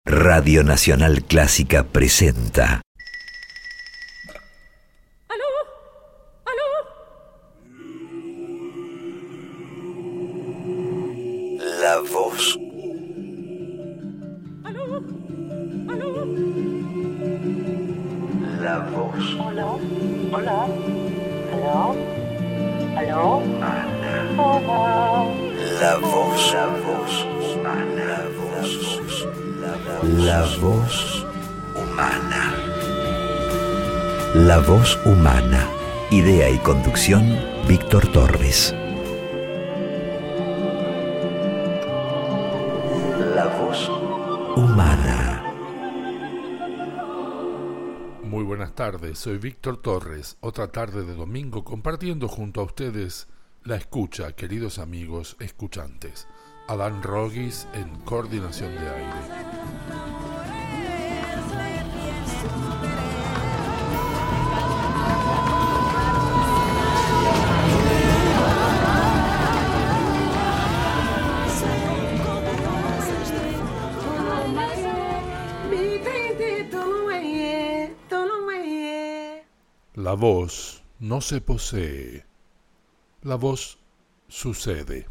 Radio Nacional Clásica presenta. ¿Aló? ¿Aló? La voz. ¿Aló? ¿Aló? La voz. Hola, hola, aló, aló, Ana. hola. La voz. La voz. La voz. La voz humana. La voz humana. Idea y conducción, Víctor Torres. La voz humana. Muy buenas tardes, soy Víctor Torres, otra tarde de domingo compartiendo junto a ustedes la escucha, queridos amigos escuchantes. Adán Rogis en coordinación de aire. La voz no se posee, la voz sucede.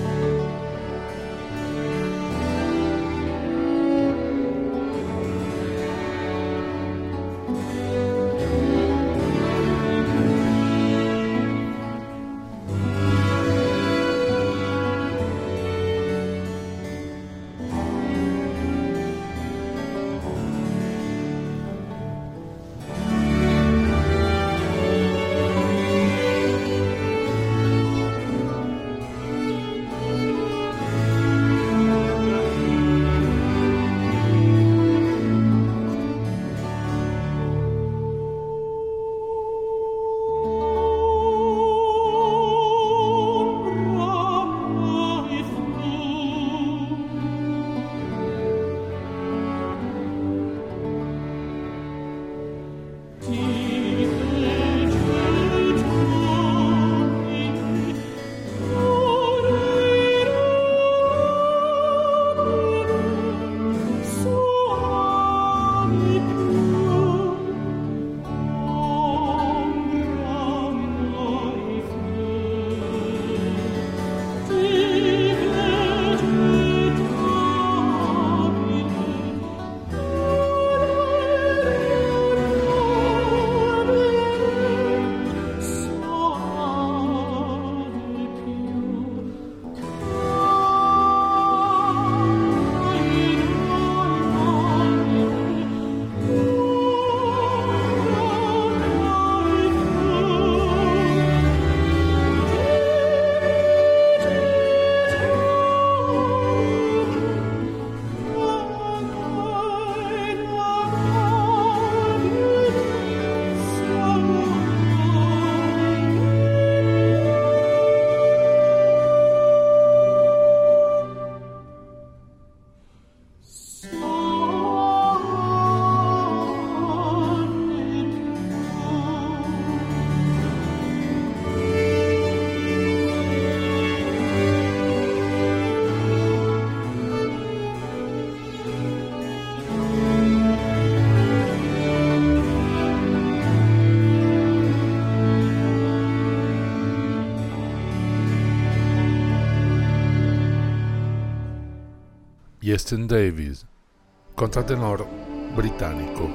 Iestyn Davis, contratenor británico.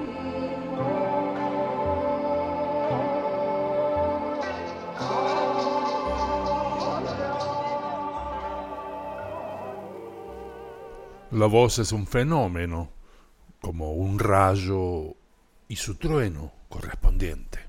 La voz es un fenómeno, como un rayo y su trueno correspondiente.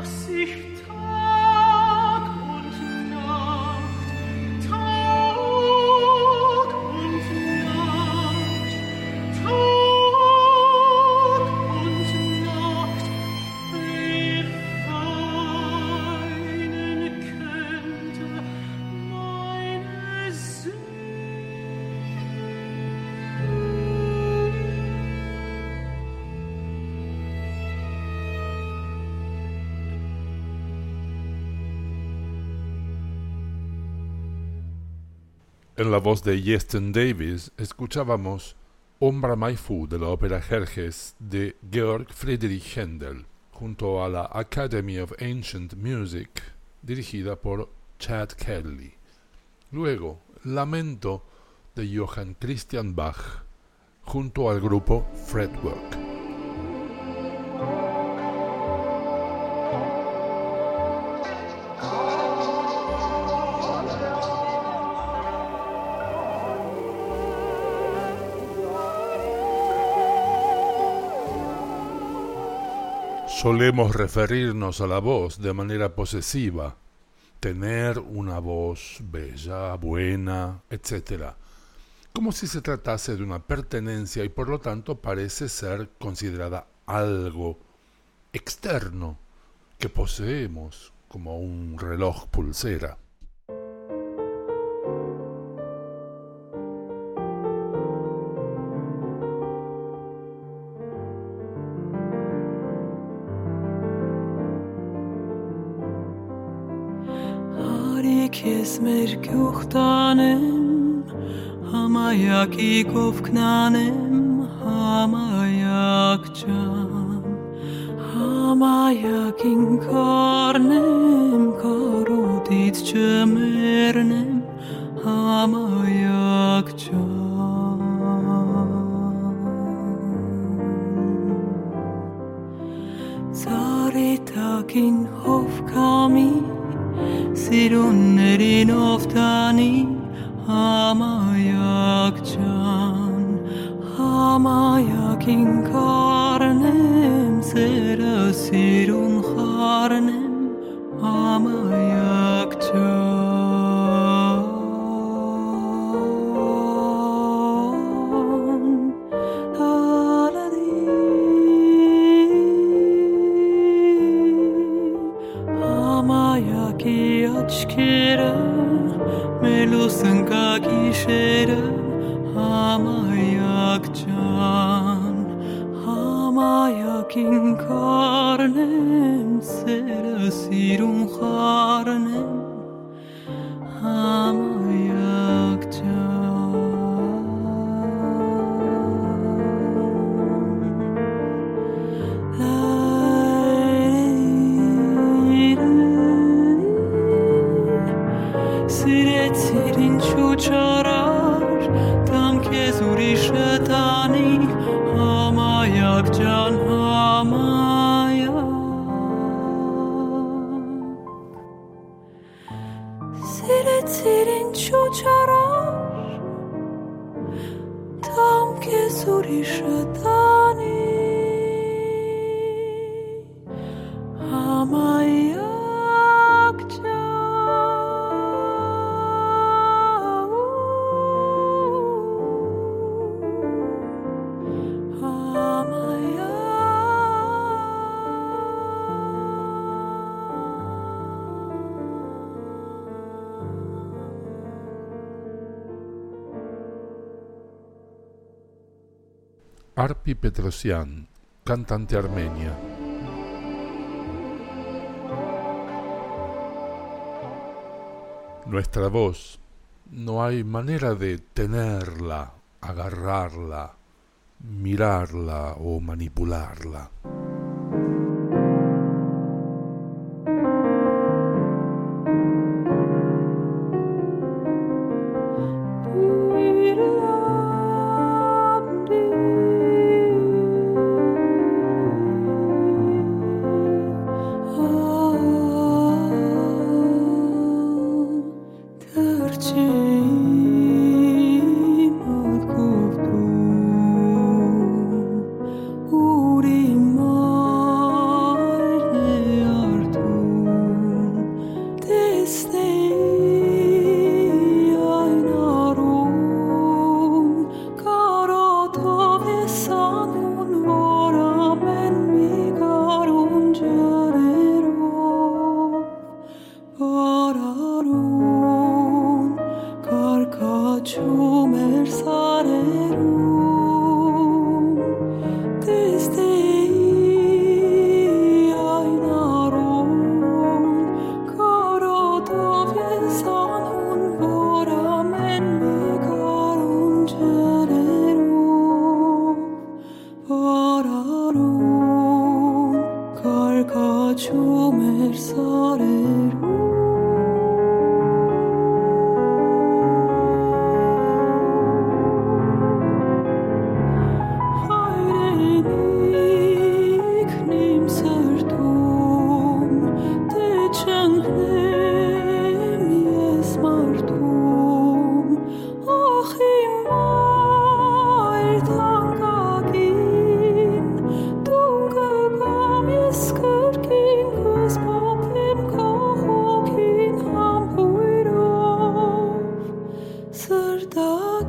En la voz de Yesten Davis escuchábamos Ombra mai fu de la ópera Jerjes de Georg Friedrich Händel, junto a la Academy of Ancient Music, dirigida por Chad Kelly. Luego, Lamento de Johann Christian Bach, junto al grupo Fretwork. Solemos referirnos a la voz de manera posesiva, tener una voz bella, buena, etc., como si se tratase de una pertenencia y por lo tanto parece ser considerada algo externo que poseemos, como un reloj pulsera. Քեզ մեր գյուղտանեմ, համայակի կովքնանեմ, համայակ ջան, համայակին կառնեմ, կարոտից չմեռնեմ, համայակ ջան, ծառի տակին հով կամի Սիրուններին օվտանի համայակ ջան համայակին կառնեմ սերը սիրուն խառնեմ համայակ ջան Աչքերը մելուս ընկա գիշերը համայակ ջան համայակին կառնեմ սերը սիրուն խառնեմ համայակ Սիրեցիր ինչու չարար տամ քեզ ուրիշը տանի համայակ ջան համայակ Սիրեցիր ինչու չարար տամ քեզ ուրիշը տանի համայակ Arpi Petrosyan, cantante armenia. Nuestra voz, no hay manera de tenerla, agarrarla, mirarla o manipularla. Uri mar ne ardu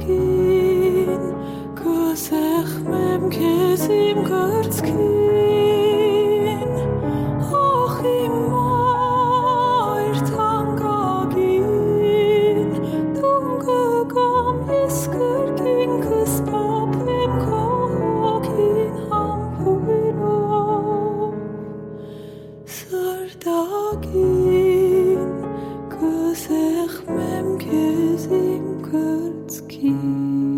gin Gysech mem kesim gyrtskin Och I mair tanga gin Dunga gam isker gin Kys papem kogin ham puro Sardagin Gysech mem kesim gyrtskin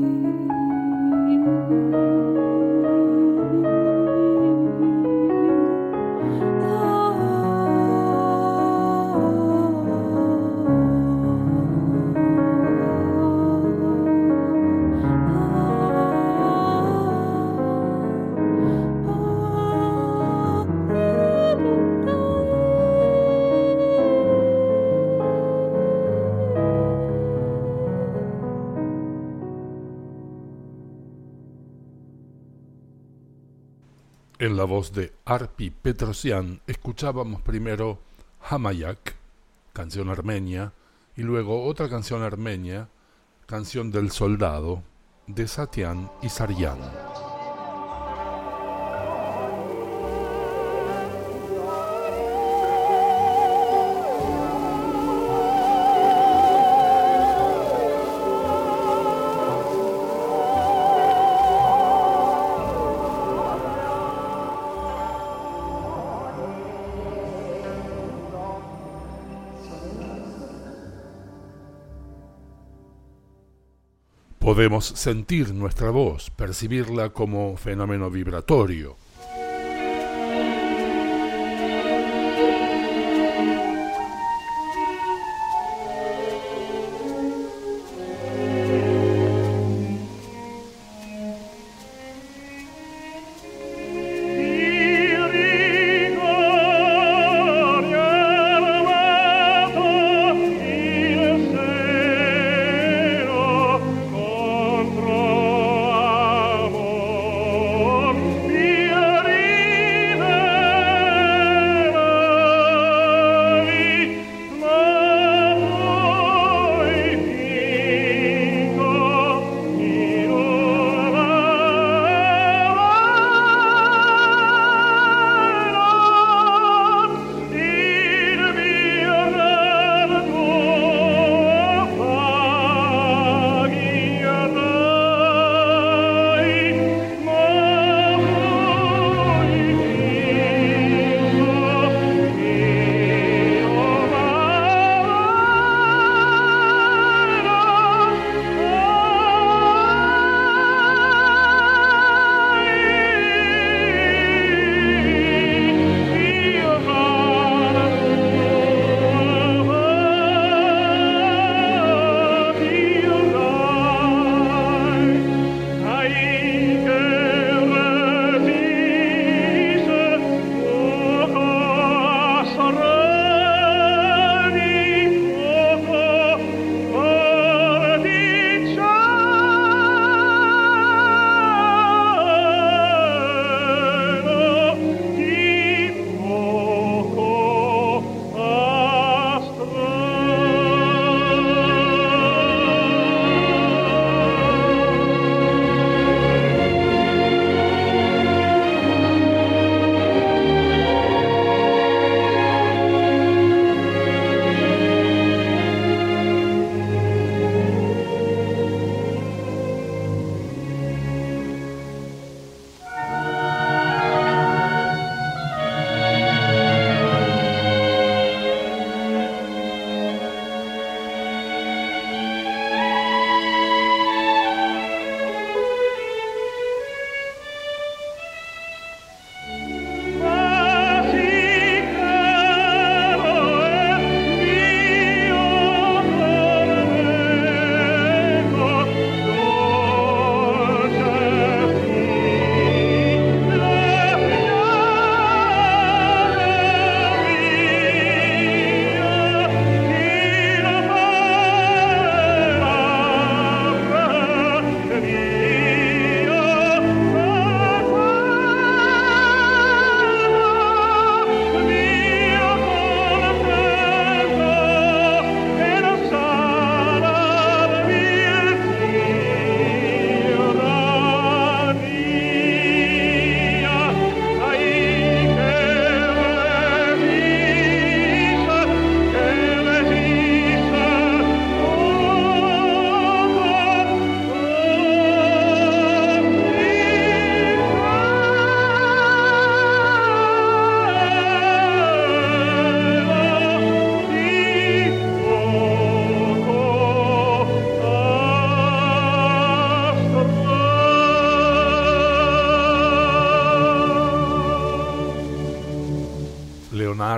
En la voz de Arpi Petrosyan escuchábamos primero Hamayak, canción armenia, y luego otra canción armenia, Canción del Soldado, de Satyan y Saryan. Podemos sentir nuestra voz, percibirla como fenómeno vibratorio. Mia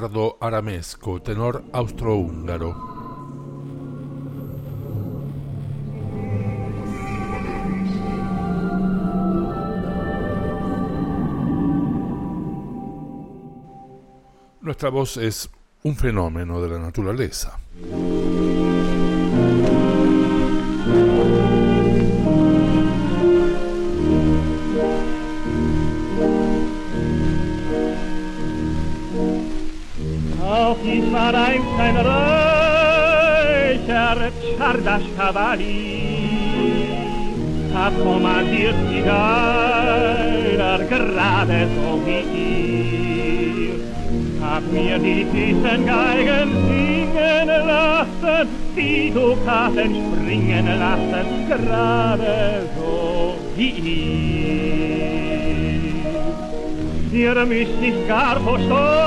Leonardo Aramesco, tenor austrohúngaro. Nuestra voz es un fenómeno de la naturaleza. Auf dies war einst ein reicher Czardasch-Kavalier, hat kommandiert die Geiger gerade so wie ihr. Hab mir die süßen Geigen singen lassen, die Dukaten springen lassen, gerade so wie ihr. Ihr müsst nicht gar vor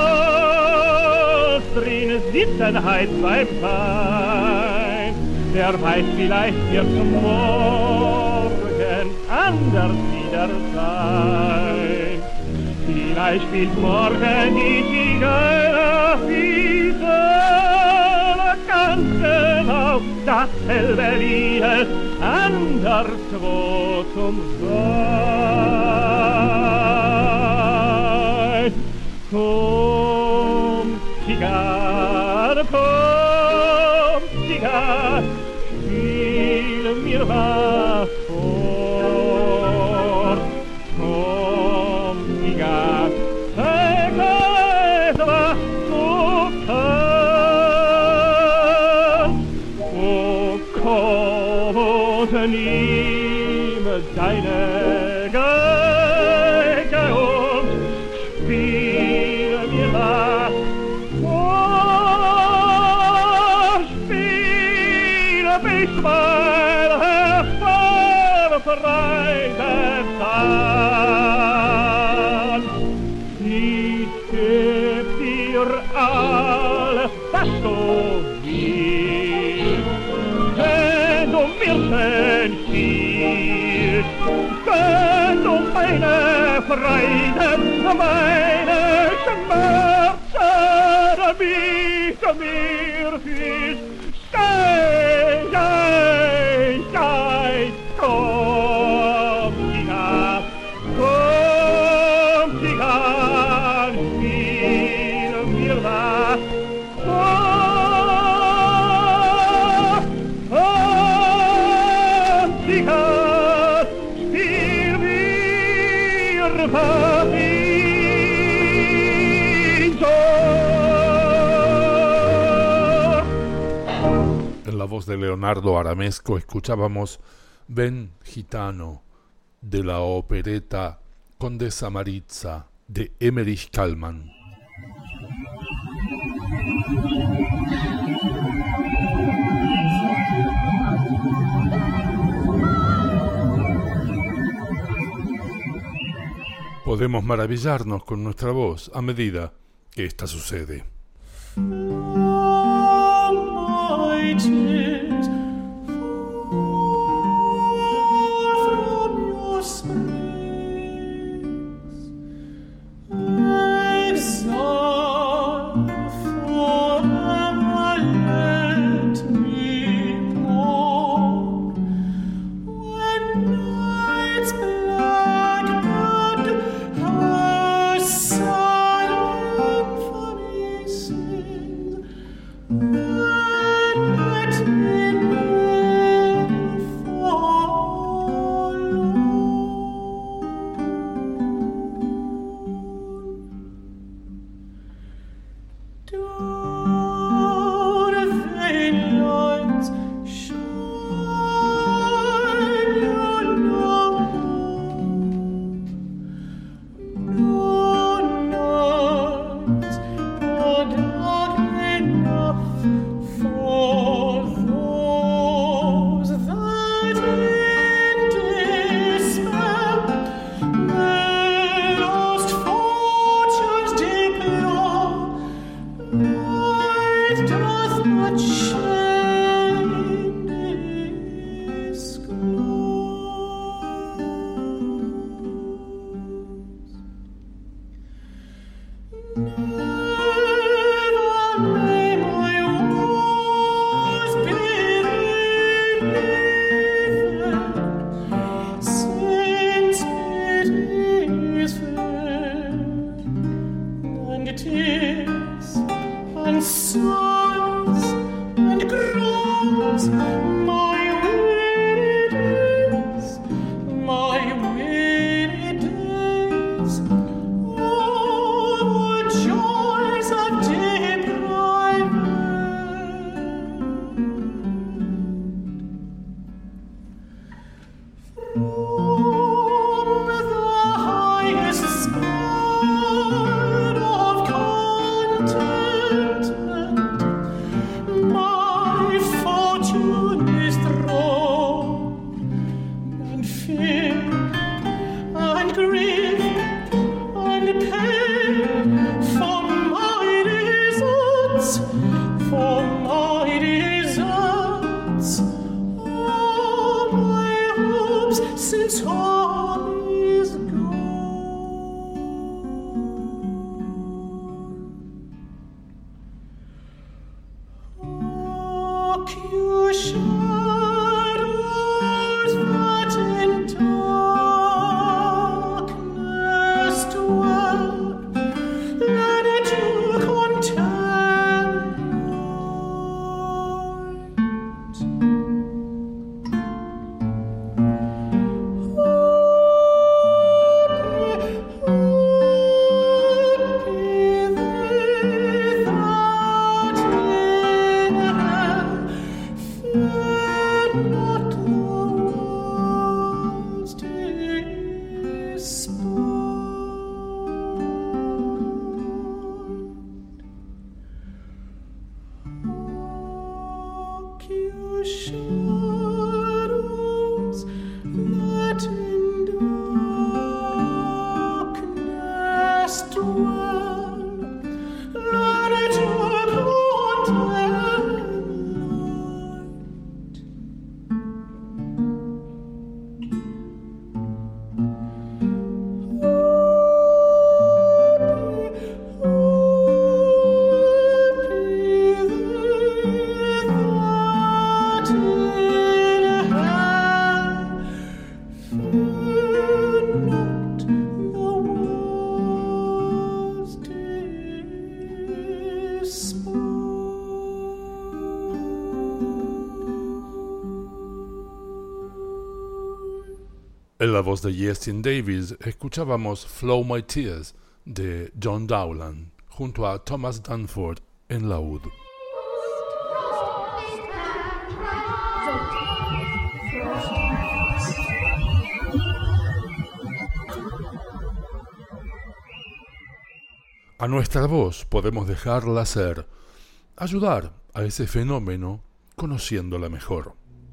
Stolz drin sitzen heit beim Wein, wer weiß, vielleicht wird's morgen anders wieder sein. Vielleicht spielt morgen die Zigeunerwiese ganz genau dasselbe Lied, anderswo zum Sein. Komm, Zigarre, spiel mir was vor. Komm, Zigarre, zeig es, was du kannst. Oh, komm und nimm deine Geige und spiel mir was vor. Spiel bis mein Herz verfreitet sein. Ich geb dir alles, was du willst, wenn du mir schön spielst, wenn du meine Freuden, meine Schmerzen mit mir fühlst. Steh, komm, Zigarre, spiel mir was vor. Komm, Zigarre, spiel mir was En la voz de Leonardo Aramesco escuchábamos Ven Gitano, de la opereta Condesa Maritza, de Emmerich Kallmann. Podemos maravillarnos con nuestra voz a medida que esta sucede. Silent for me sing. since all is gone. Hark, you shadows that in darkness dwell, ready to contend light. Shadows that in darkness dwell, ready to contend light. En la voz de Justin Davis escuchábamos Flow My Tears de John Dowland junto a Thomas Danforth en laúd. A nuestra voz podemos dejarla ser, ayudar a ese fenómeno conociéndola mejor.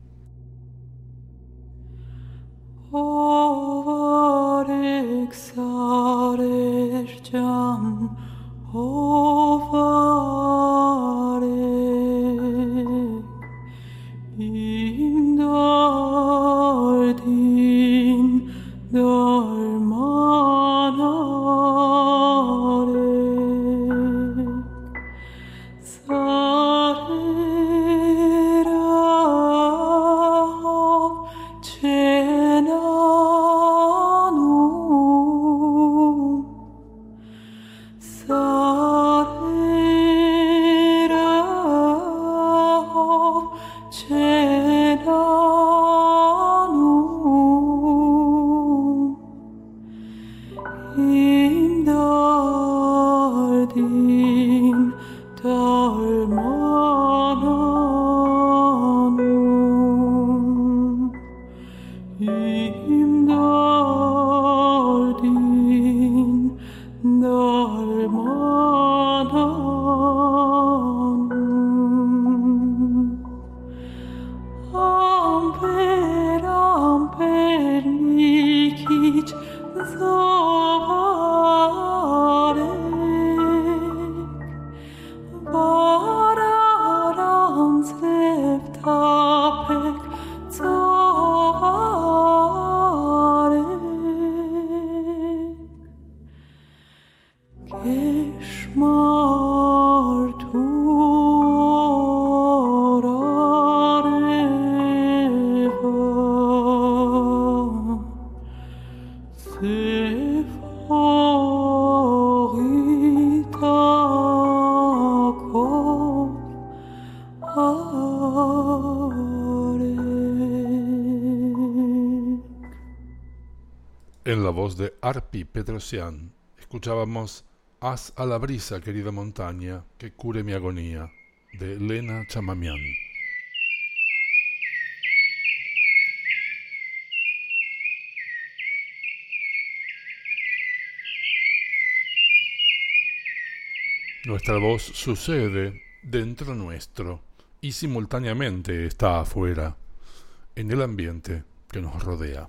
En la voz de Arpi Petrosian escuchábamos Haz a la brisa, querida montaña, que cure mi agonía, de Lena Chamamian. Nuestra voz sucede dentro nuestro y simultáneamente está afuera, en el ambiente que nos rodea.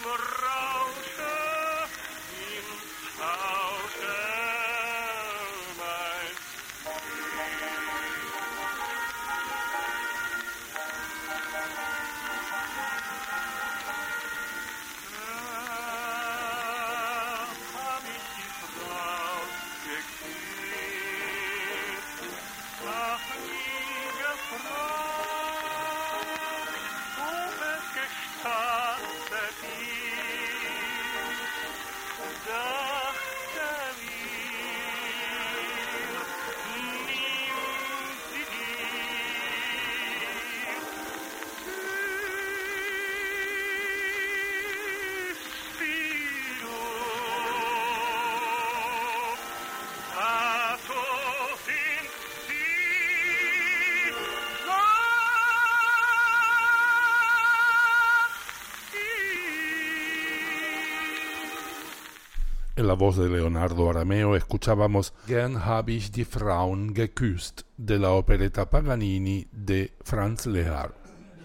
En la voz de Leonardo Arameo escuchábamos Gern hab ich die Frauen geküsst de la opereta Paganini de Franz Lehár.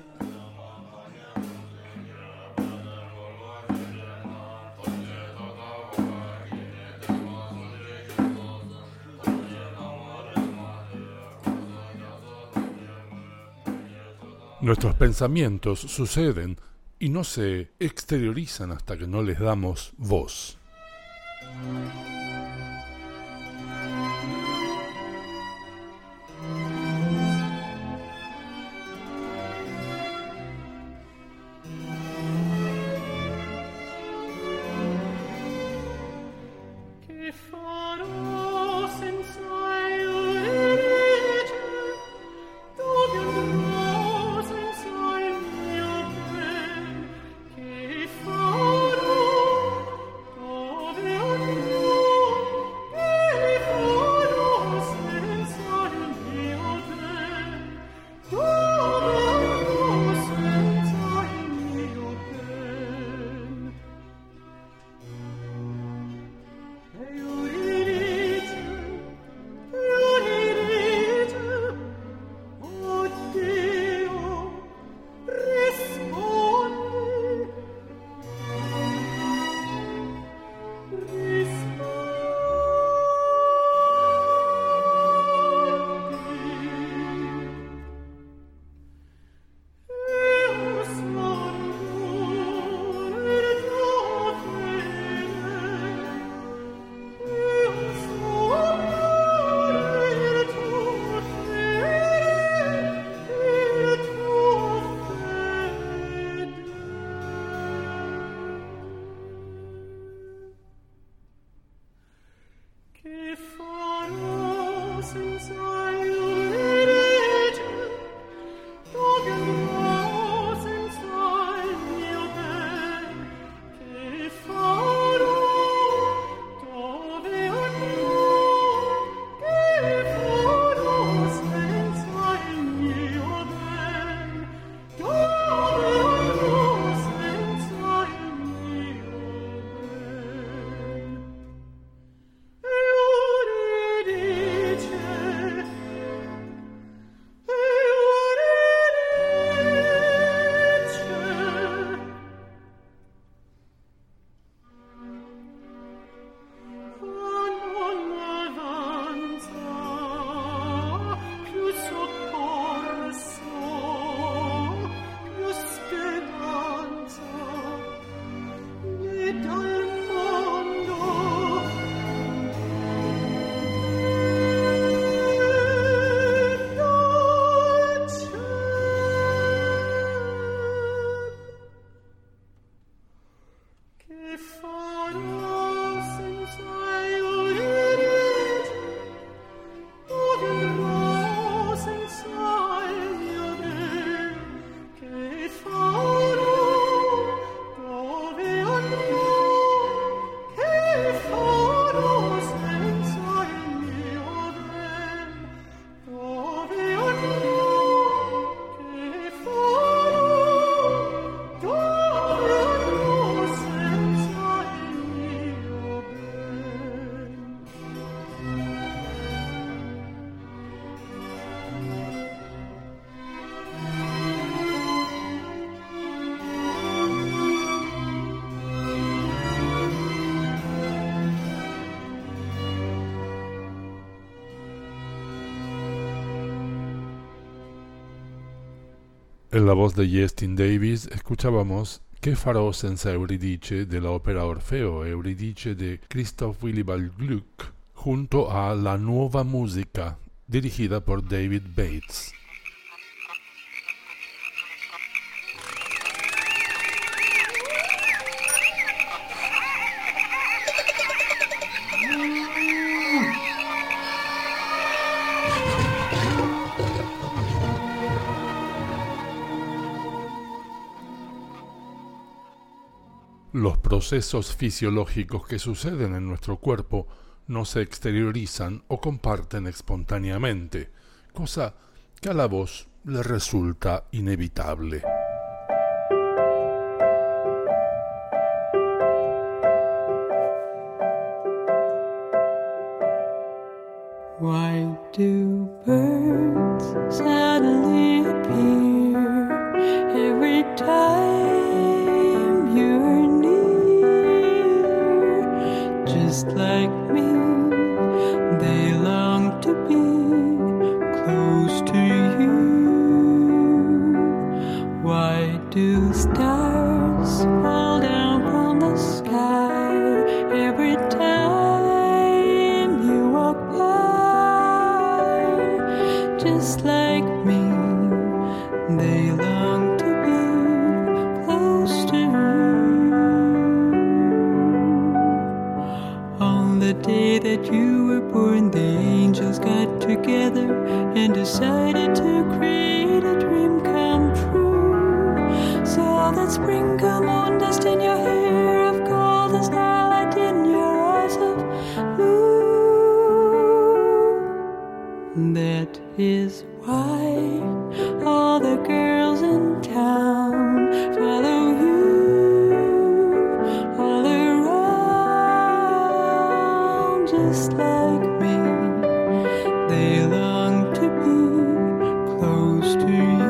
Nuestros pensamientos suceden y no se exteriorizan hasta que no les damos voz. En la voz de Justin Davis escuchábamos Che farò senza Euridice de la ópera Orfeo Euridice de Christoph Willibald Gluck junto a La Nuova Música dirigida por David Bates. Los procesos fisiológicos que suceden en nuestro cuerpo no se exteriorizan o comparten espontáneamente, cosa que a la voz le resulta inevitable. Why do birds suddenly appear every time you're near? Just like me, they long to be close to you. Why do stars fall down from the sky every time you walk by? Just like me, they long to be close to you. On the day that you were born, the angels got together and decided to create a dream come true. So that spring come on, dust in your hair of gold, and starlight in your eyes of blue. That is why all the girls in town follow you all around. Just like me, they long to be close to you.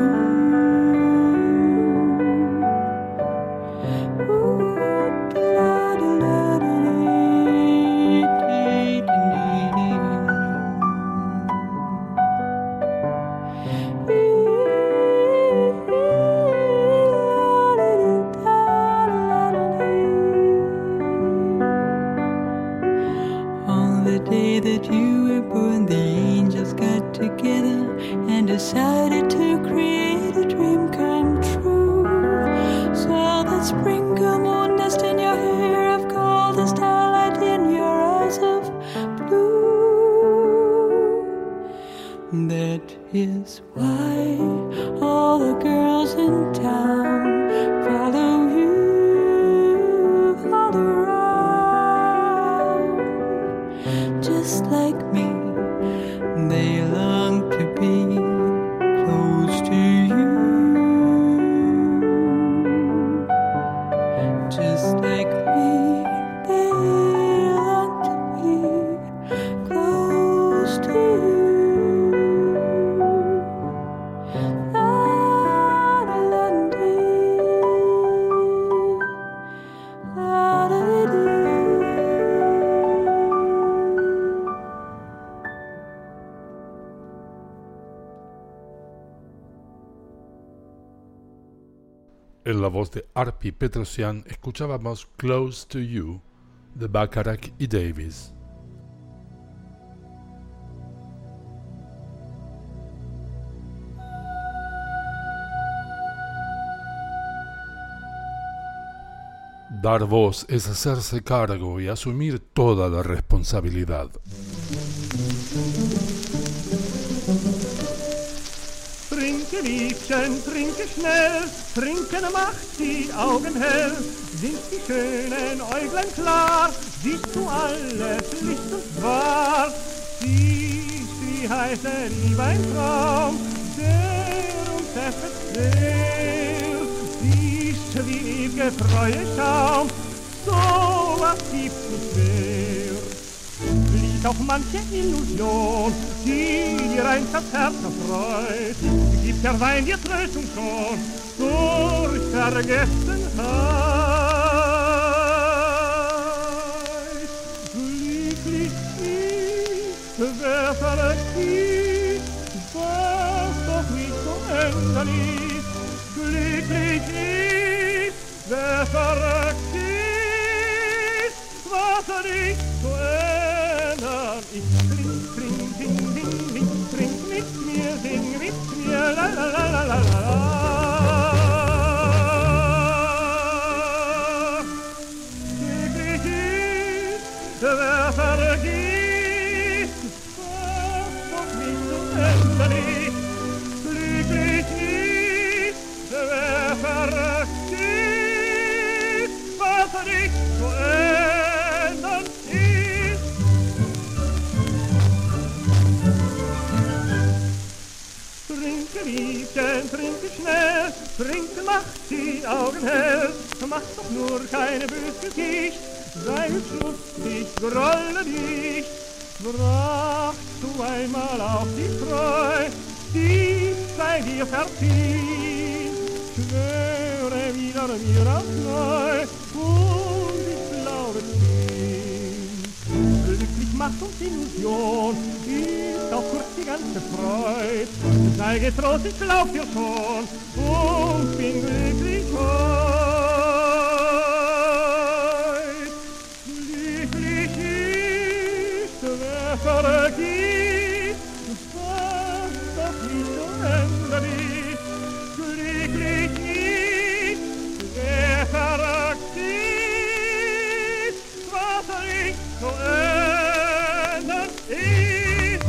Decided to create a dream come true. So that spring come on, dust in your hair of gold, and starlight in your eyes of blue. That is why all the girls in town follow you all around. Just like me, they long to be close to you. Just like me, they long to be close to you. La la la dee, la da dee. En la voz de Arpi Petrosian escuchábamos Close to You de Bacharach y Davis. Dar voz es hacerse cargo y asumir toda la responsabilidad. Trinke, Liebchen, trinke schnell, trinken macht die Augen hell. Sind die schönen Äuglein klar, siehst du alles licht und wahr. Siehst, wie heißt Liebe ein Traum, der uns erfüllt sehr. Siehst, wie ewige Treue Schaum, so was gibt's nicht mehr. Liegt auch manche Illusion, die dir einst das Herz erfreut. Gibt der Wein dir Tröstung schon durch Vergessenheit. Glücklich ist, wer verlegt, was doch nicht so ändern ist. was nicht zu ändern. Ich kling, kling, ding, ding, ding, trink mit mir, sing mit mir, la la la la la la. Glücklich ist, wer vergisst, was doch nicht zu ändern ist. Glücklich ist, wer vergisst, was nicht zu ändern ist. Trinke Liebchen, trinke schnell, trinke macht die Augen hell, mach doch nur keine böse Gicht, sei hübsch lustig, grolle dich, brachst du einmal auf die Treu, die sei dir verziehen, schwöre wieder mir aufs Neu, und ich glaube nicht. Glücklich macht uns Illusion, ist auch kurz die ganze Freud. Sei getrost, ich glaub dir schon, und bin glücklich heut. Glücklich ist, wer vergisst, was doch nicht zu ändern ist. Glücklich ist, wer vergisst, was nicht zu ändern ist.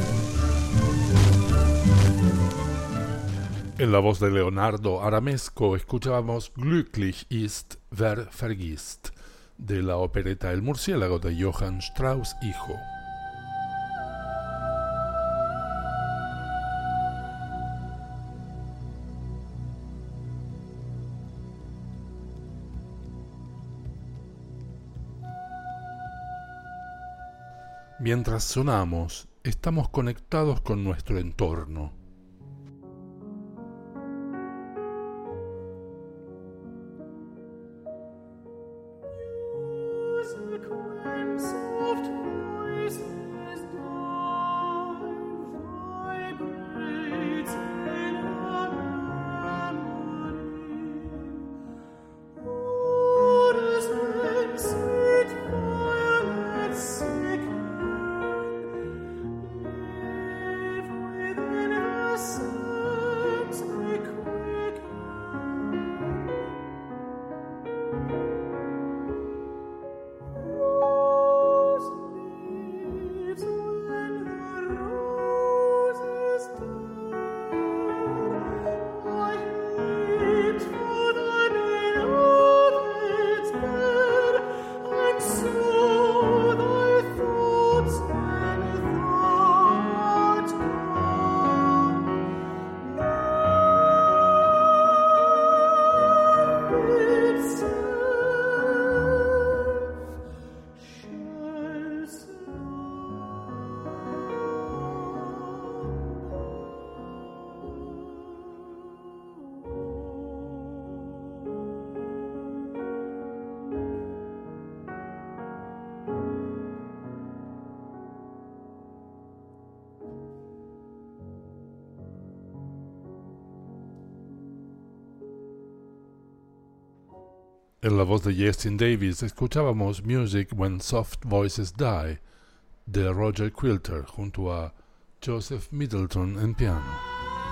En la voz de Leonardo Aramesco escuchábamos Glücklich ist, wer vergisst, de la opereta El murciélago de Johann Strauss hijo. Mientras sonamos, estamos conectados con nuestro entorno. En la voz de Justin Davis escuchábamos Music When Soft Voices Die de Roger Quilter junto a Joseph Middleton en piano.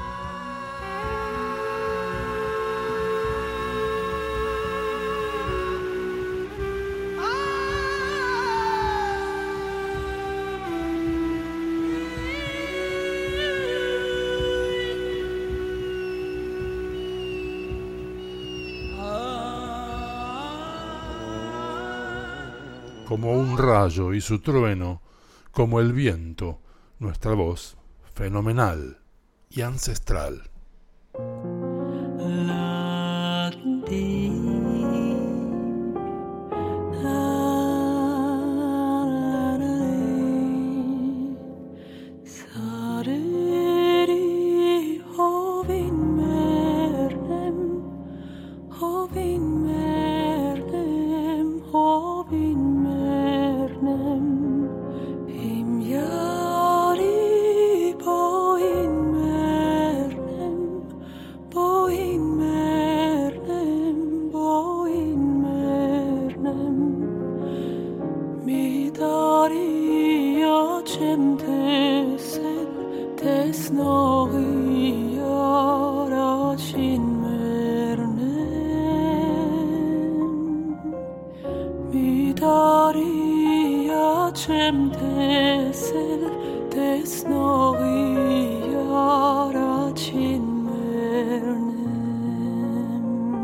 Como un rayo y su trueno, como el viento, nuestra voz fenomenal y ancestral. Maria cem tesel tesnogi yara çinmernem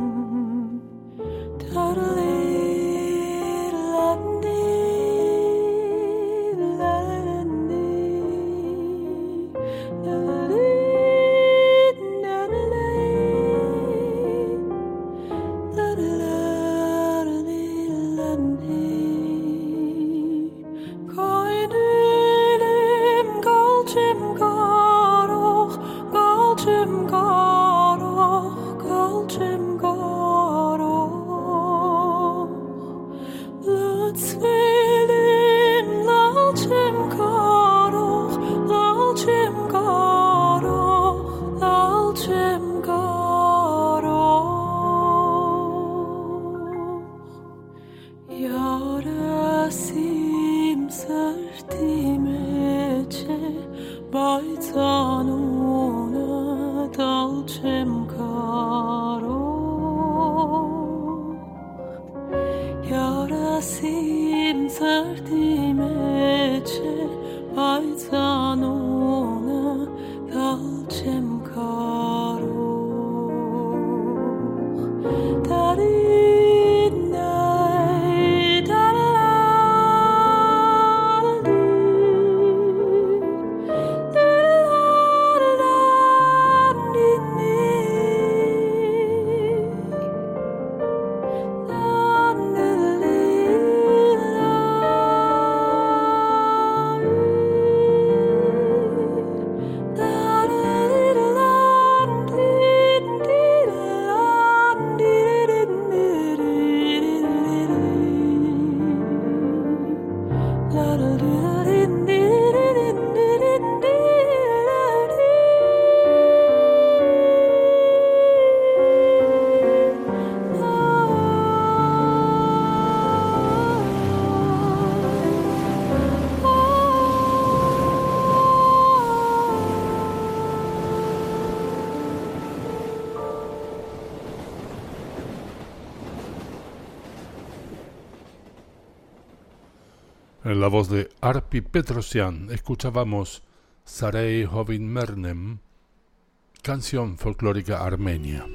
tarlilandi lalandi lalid lalali lalandi koinelim galcem garoch galcem garoch galcem garoch Lutzvelim lalcem garoch lalcem garoch lalcem garoch Yarasim sertimeçe baytanuna dalcem garoch Yarasim sertimeçe baytanuna dalcem garoch Darinay dalaldi En la voz de Arpi Petrosyan escuchábamos Sarei Hovin Mernem, canción folclórica armenia.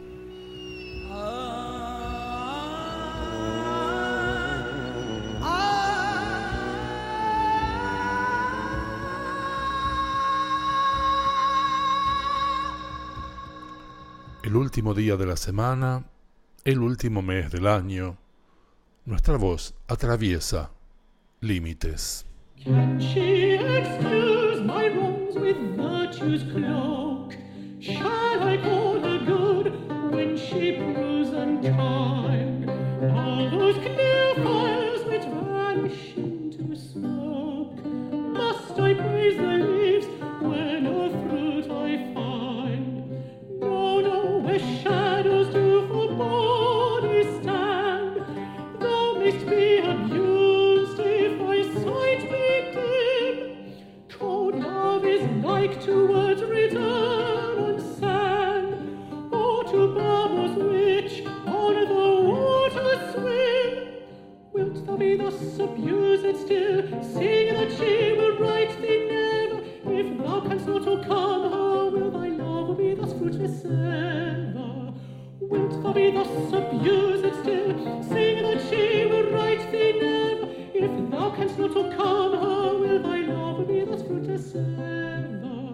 El último día de la semana, el último mes del año, nuestra voz atraviesa límites. Can she excuse my wrongs with virtue's cloak? Shall I call her good when she proves unkind? All those clear fires which vanish into smoke, must I praise the leaves when a fruit I find? No, no, where shadows do for bodies stand, thou mayst be abused if I sight be dim. Cold love is like to words written on sand, or to bubbles which on the water swim. Wilt thou be thus abused still, seeing that she will right thee never? If thou canst not overcome her, will thy love be thus fruitless ever? Wilt thou be thus abused still, seeing that she will right thee never? If thou canst not overcome her, will thy love be thus fruitless ever?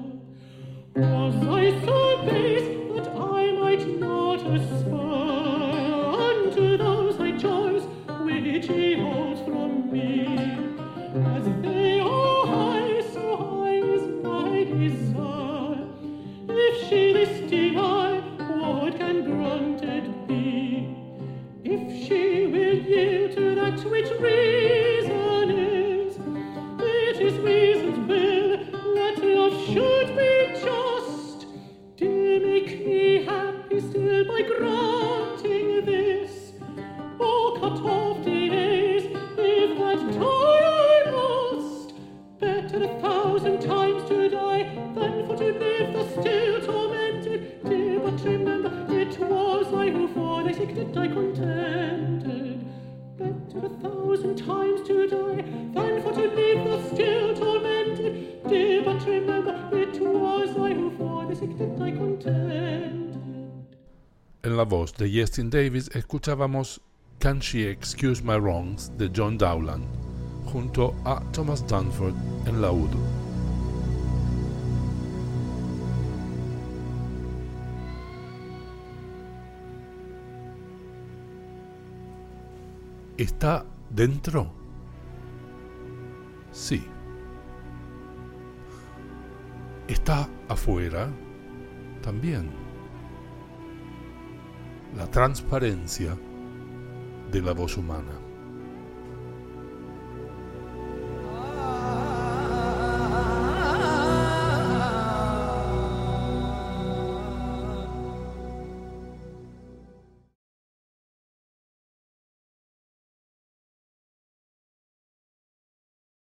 Was I so base that I might not aspire unto those high joys which he holds from me? As they are high, so high is my desire. If she this deny, what can granted be? If she will yield to that which reason is, it is reason's will that love should be just. Dear, make me happy still by granting this, or cut off delays if that die I must. Better 1,000 times to die than for to live thus still tormented. Dear, but remember, it was I who for thy sake did die contented. Better 1,000 times en la voz de Justin Davis escuchábamos Can She Excuse My Wrongs de John Dowland, junto a Thomas Dunford en laúd. ¿Está dentro? Sí. ¿Está afuera? También. La transparencia de la voz humana.